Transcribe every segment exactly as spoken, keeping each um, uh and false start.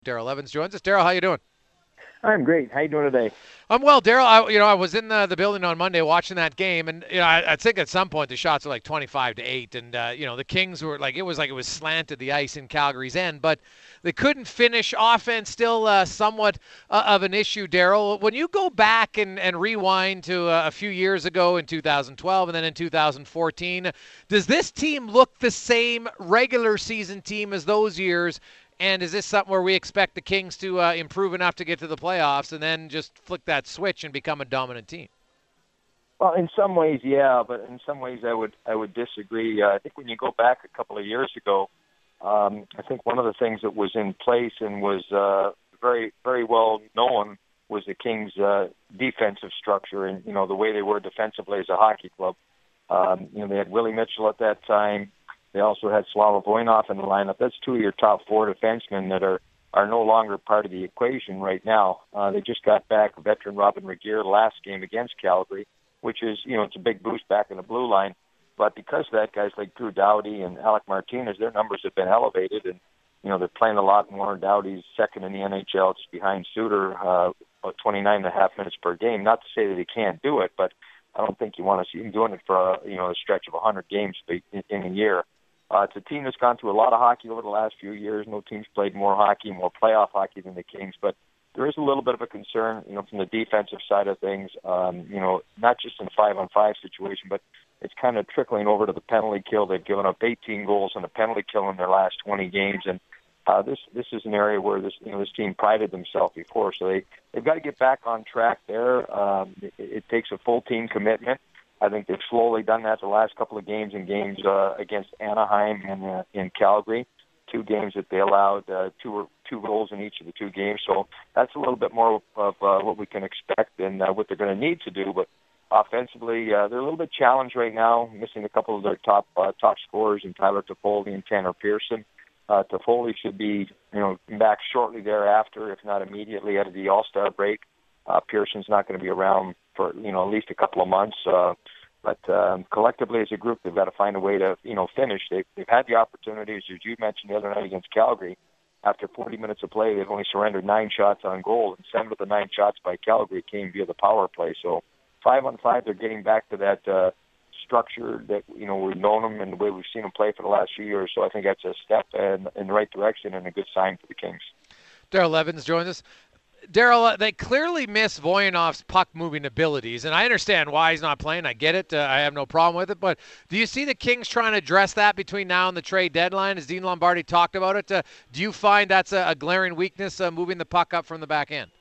Daryl Evans joins us. Daryl, how you doing? I'm great. How you doing today? I'm well, Daryl. I, you know, I was in the, the building on Monday watching that game, and you know, I, I think at some point the shots were like twenty-five to eight, and uh, you know, the Kings were like it was like it was slanted the ice in Calgary's end, but they couldn't finish. Offense still uh, somewhat uh, of an issue, Daryl. When you go back and, and rewind to uh, a few years ago in two thousand twelve and then in two thousand fourteen, does this team look the same regular season team as those years? And is this something where we expect the Kings to uh, improve enough to get to the playoffs and then just flick that switch and become a dominant team? Well, in some ways, yeah, but in some ways, I would I would disagree. Uh, I think when you go back a couple of years ago, um, I think one of the things that was in place and was uh, very very well known was the Kings' uh, defensive structure and you know the way they were defensively as a hockey club. Um, you know, they had Willie Mitchell at that time. They also had Slava Voinov in the lineup. That's two of your top four defensemen that are, are no longer part of the equation right now. Uh, they just got back veteran Robin Regeer last game against Calgary, which is, you know, it's a big boost back in the blue line. But because of that, guys like Drew Doughty and Alec Martinez, their numbers have been elevated. And, you know, they're playing a lot more. Doughty's second in the N H L, just behind Suter, uh, about twenty-nine and a half minutes per game. Not to say that he can't do it, but I don't think you want to see him doing it for, a, you know, a stretch of one hundred games in, in a year. Uh, it's a team that's gone through a lot of hockey over the last few years. No team's played more hockey, more playoff hockey than the Kings, but there is a little bit of a concern, you know, from the defensive side of things. Um, you know, not just in a five-on-five situation, but it's kind of trickling over to the penalty kill. They've given up eighteen goals on the penalty kill in their last twenty games, and uh, this this is an area where this you know this team prided themselves before, so they they've got to get back on track there. Um, it, it takes a full team commitment. I think they've slowly done that the last couple of games in games uh, against Anaheim and uh, in Calgary, two games that they allowed uh, two two goals in each of the two games. So that's a little bit more of uh, what we can expect and uh, what they're going to need to do. But offensively, uh, they're a little bit challenged right now, missing a couple of their top uh, top scorers in Tyler Toffoli and Tanner Pearson. Uh, Toffoli should be you know back shortly thereafter, if not immediately out of the All-Star break. Uh, Pearson's not going to be around for you know at least a couple of months. Uh, but um, collectively as a group, they've got to find a way to you know finish. They've, they've had the opportunities, as you mentioned the other night against Calgary. After forty minutes of play, they've only surrendered nine shots on goal, and seven of the nine shots by Calgary came via the power play. So five on five, they're getting back to that uh, structure that you know we've known them and the way we've seen them play for the last few years. So I think that's a step in, in the right direction and a good sign for the Kings. Daryl Evans joins us. Daryl, uh, they clearly miss Voyanov's puck-moving abilities, and I understand why he's not playing. I get it. Uh, I have no problem with it. But do you see the Kings trying to address that between now and the trade deadline? As Dean Lombardi talked about it, uh, do you find that's a, a glaring weakness, uh, moving the puck up from the back end?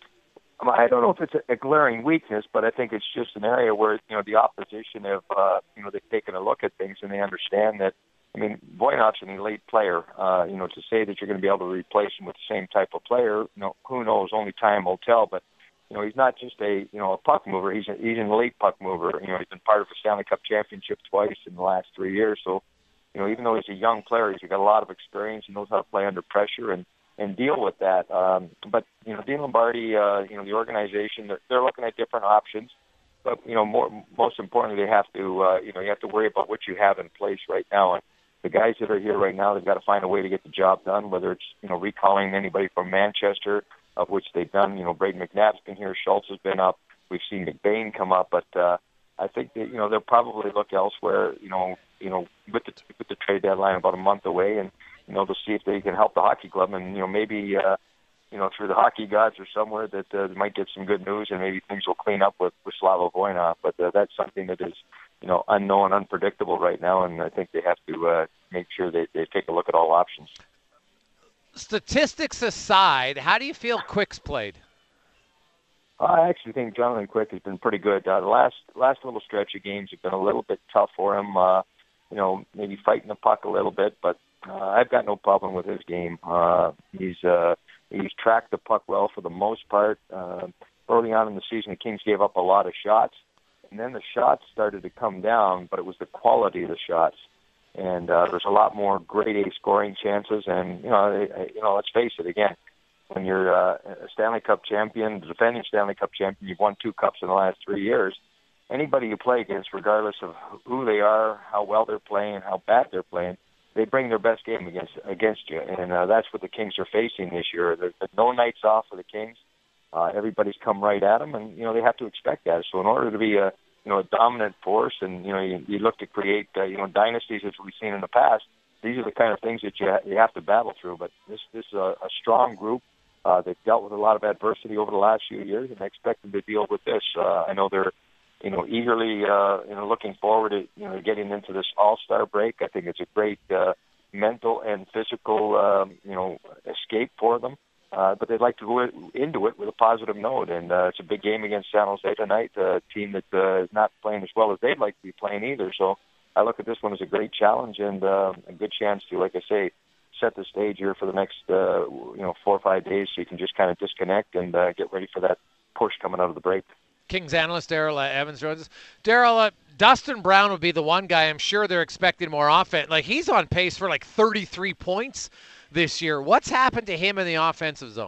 Um, I don't know if it's a, a glaring weakness, but I think it's just an area where you know the opposition have uh, you know they've taken a look at things and they understand that. I mean, Voinov's an elite player. Uh, you know, to say that you're going to be able to replace him with the same type of player, you know, who knows? Only time will tell. But you know, he's not just a you know a puck mover. He's a, he's an elite puck mover. You know, he's been part of the Stanley Cup championship twice in the last three years. So, you know, even though he's a young player, he's got a lot of experience. He knows how to play under pressure and and deal with that. Um, but you know, Dean Lombardi, uh, you know, the organization, they're, they're looking at different options. But you know, more most importantly, they have to uh, you know you have to worry about what you have in place right now. And the guys that are here right now, they've got to find a way to get the job done, whether it's, you know, recalling anybody from Manchester, of which they've done. You know, Braden McNabb's been here. Schultz has been up. We've seen McBain come up. But uh, I think that, you know, they'll probably look elsewhere, you know, you know, with the, with the trade deadline about a month away. And, you know, they'll see if they can help the hockey club. And, you know, maybe, uh, you know, through the hockey gods or somewhere that uh, they might get some good news and maybe things will clean up with, with Slava Voinov. But uh, that's something that is, you know, unknown, unpredictable right now, and I think they have to uh, make sure they, they take a look at all options. Statistics aside, how do you feel Quick's played? I actually think Jonathan Quick has been pretty good. Uh, the last last little stretch of games have been a little bit tough for him. Uh, you know, maybe fighting the puck a little bit, but uh, I've got no problem with his game. Uh, he's uh, he's tracked the puck well for the most part. Uh, early on in the season, the Kings gave up a lot of shots. And then the shots started to come down, but it was the quality of the shots. And uh, there's a lot more grade A scoring chances. And, you know, you know, let's face it, again, when you're uh, a Stanley Cup champion, the defending Stanley Cup champion, you've won two cups in the last three years, anybody you play against, regardless of who they are, how well they're playing, how bad they're playing, they bring their best game against against you, and uh, that's what the Kings are facing this year. There's been no nights off for the Kings. Uh, everybody's come right at them, and you know they have to expect that. So in order to be a you know a dominant force, and you know you, you look to create uh, you know dynasties as we've seen in the past, these are the kind of things that you ha- you have to battle through. But this this is a, a strong group. Uh, they've dealt with a lot of adversity over the last few years, and I expect them to deal with this. Uh, I know they're you know eagerly uh, you know looking forward to you know getting into this All-Star break. I think it's a great uh, mental and physical um, you know escape for them. Uh, but they'd like to go into it with a positive note, and uh, it's a big game against San Jose tonight, a team that uh, is not playing as well as they'd like to be playing either. So I look at this one as a great challenge and uh, a good chance to, like I say, set the stage here for the next uh, you know four or five days, so you can just kind of disconnect and uh, get ready for that push coming out of the break. Kings analyst Daryl uh, Evans joins us. Daryl, uh, Dustin Brown would be the one guy I'm sure they're expecting more offense. Like he's on pace for like thirty-three points this year. What's happened to him in the offensive zone?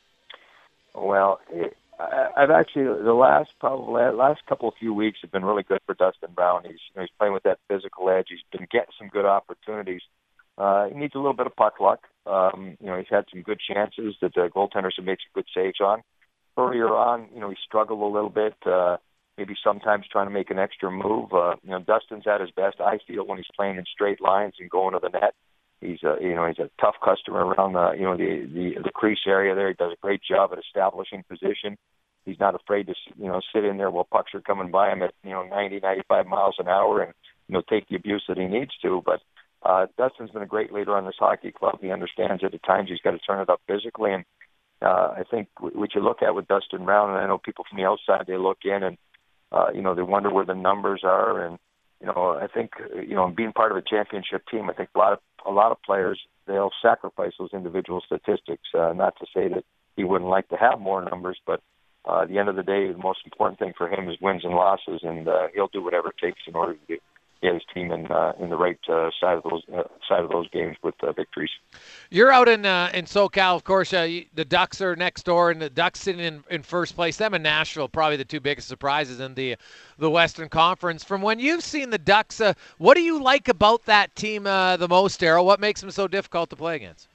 Well, it, I, I've actually the last probably last couple of few weeks have been really good for Dustin Brown. He's you know, he's playing with that physical edge. He's been getting some good opportunities. Uh, he needs a little bit of puck luck. Um, you know, he's had some good chances that the goaltenders have made some good saves on. Earlier on, you know, he struggled a little bit. Uh, maybe sometimes trying to make an extra move. Uh, you know, Dustin's at his best, I feel, when he's playing in straight lines and going to the net. He's a, you know, he's a tough customer around the, you know, the, the, the crease area there. He does a great job at establishing position. He's not afraid to, you know, sit in there while pucks are coming by him at, you know, ninety, ninety-five miles an hour and, you know, take the abuse that he needs to. But uh, Dustin's been a great leader on this hockey club. He understands that at times he's got to turn it up physically. And uh, I think what you look at with Dustin Brown, and I know people from the outside, they look in and, uh, you know, they wonder where the numbers are. And, you know, I think, you know, being part of a championship team, I think a lot of a lot of players, they'll sacrifice those individual statistics. Uh, not to say that he wouldn't like to have more numbers, but uh, at the end of the day, the most important thing for him is wins and losses, and uh, he'll do whatever it takes in order to get get his team in uh, in the right uh, side of those uh, side of those games with uh, victories. You're out in uh, in SoCal, of course. Uh, you, the Ducks are next door, and the Ducks sitting in, in first place. Them and Nashville, probably the two biggest surprises in the the Western Conference. From when you've seen the Ducks, uh, what do you like about that team uh, the most, Daryl? What makes them so difficult to play against?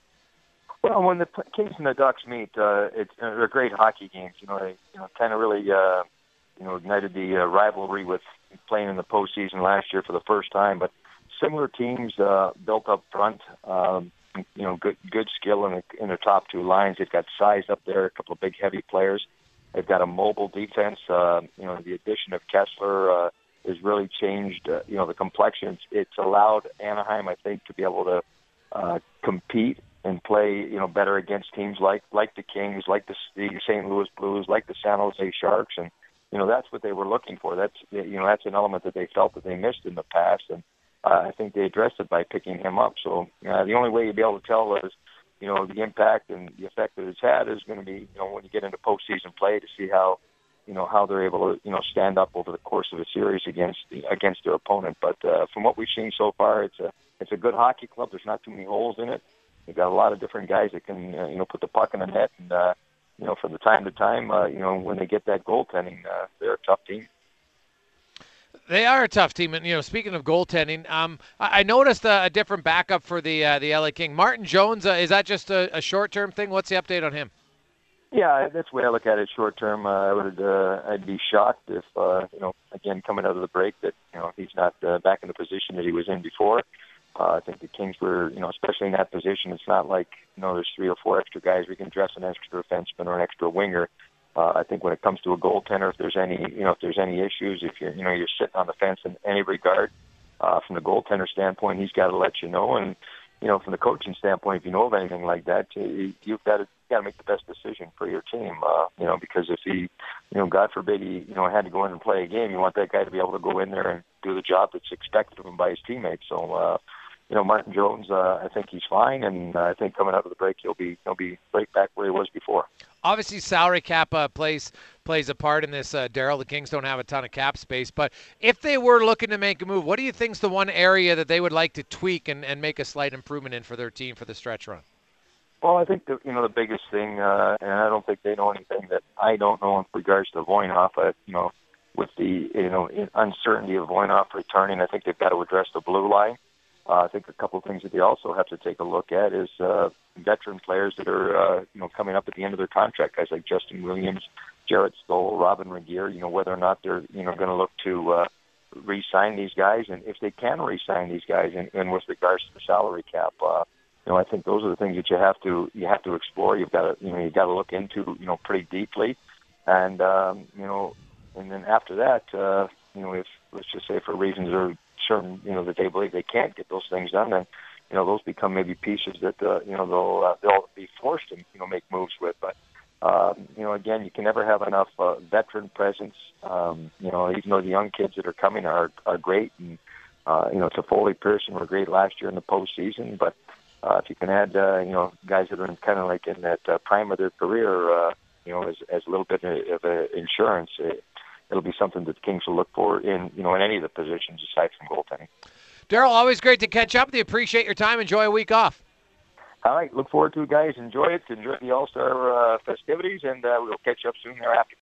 Well, when the Kings and the Ducks meet, uh, it's uh, they're great hockey games. You know, they you know kind of really uh, you know ignited the uh, rivalry with playing in the postseason last year for the first time. But similar teams uh, built up front. Um, you know, good good skill in the in the top two lines. They've got size up there, a couple of big heavy players. They've got a mobile defense. Uh, you know, the addition of Kessler uh, has really changed. Uh, you know, the complexion. It's allowed Anaheim, I think, to be able to uh, compete and play, you know, better against teams like like the Kings, like the, the Saint Louis Blues, like the San Jose Sharks, and you know that's what they were looking for. That's you know that's an element that they felt that they missed in the past, and uh, I think they addressed it by picking him up. So uh, the only way you'll be able to tell is, you know, the impact and the effect that it's had is going to be, you know, when you get into postseason play to see how, you know, how they're able to, you know, stand up over the course of a series against the, against their opponent. But uh, from what we've seen so far, it's a it's a good hockey club. There's not too many holes in it. They've got a lot of different guys that can, uh, you know, put the puck in the net. And, uh, you know, from the time to time, uh, you know, when they get that goaltending, uh, they're a tough team. They are a tough team. And, you know, speaking of goaltending, um, I, I noticed a, a different backup for the uh, the L A King. Martin Jones, uh, is that just a, a short-term thing? What's the update on him? Yeah, that's the way I look at it short-term. Uh, I would, uh, I'd be shocked if, uh, you know, again, coming out of the break that, you know, he's not uh, back in the position that he was in before. Uh, I think the Kings were, you know, especially in that position, it's not like, you know, there's three or four extra guys. We can dress an extra defenseman or an extra winger. Uh, I think when it comes to a goaltender, if there's any, you know, if there's any issues, if you're, you know, you're sitting on the fence in any regard, uh, from the goaltender standpoint, he's got to let you know. And, you know, from the coaching standpoint, if you know of anything like that, you, you've got to, got to make the best decision for your team. Uh, you know, because if he, you know, God forbid he, you know, had to go in and play a game, you want that guy to be able to go in there and do the job that's expected of him by his teammates. So, uh, you know, Martin Jones, uh, I think he's fine, and uh, I think coming out of the break, he'll be he'll be right back where he was before. Obviously, salary cap uh, plays plays a part in this, uh, Daryl. The Kings don't have a ton of cap space, but if they were looking to make a move, what do you think's the one area that they would like to tweak and, and make a slight improvement in for their team for the stretch run? Well, I think the, you know the biggest thing, uh, and I don't think they know anything that I don't know in regards to Voinov. But you know, with the you know uncertainty of Voinov returning, I think they've got to address the blue line. Uh, I think a couple of things that they also have to take a look at is uh, veteran players that are, uh, you know, coming up at the end of their contract, guys like Justin Williams, Jarrett Stoll, Robin Regeer, you know, whether or not they're, you know, going to look to uh, re-sign these guys, and if they can re-sign these guys, and, and with regards to the salary cap, uh, you know, I think those are the things that you have to you have to explore. You've got to, you know, you got to look into, you know, pretty deeply, and um, you know, and then after that, uh, you know, if let's just say for reasons or certain, you know, that they believe they can't get those things done, then, you know, those become maybe pieces that, uh, you know, they'll uh, they'll be forced to, you know, make moves with. But, um, you know, again, you can never have enough uh, veteran presence. Um, you know, even though the young kids that are coming are are great, and uh, you know, Toffoli, Pearson were great last year in the postseason. But uh, if you can add, uh, you know, guys that are kind of like in that uh, prime of their career, uh, you know, as as a little bit of uh, insurance. It, It'll be something that the Kings will look for in, you know, in any of the positions aside from goaltending. Darryl, always great to catch up with you. Appreciate your time. Enjoy a week off. All right. Look forward to it, guys. Enjoy it. Enjoy the All-Star uh, festivities, and uh, we'll catch up soon thereafter.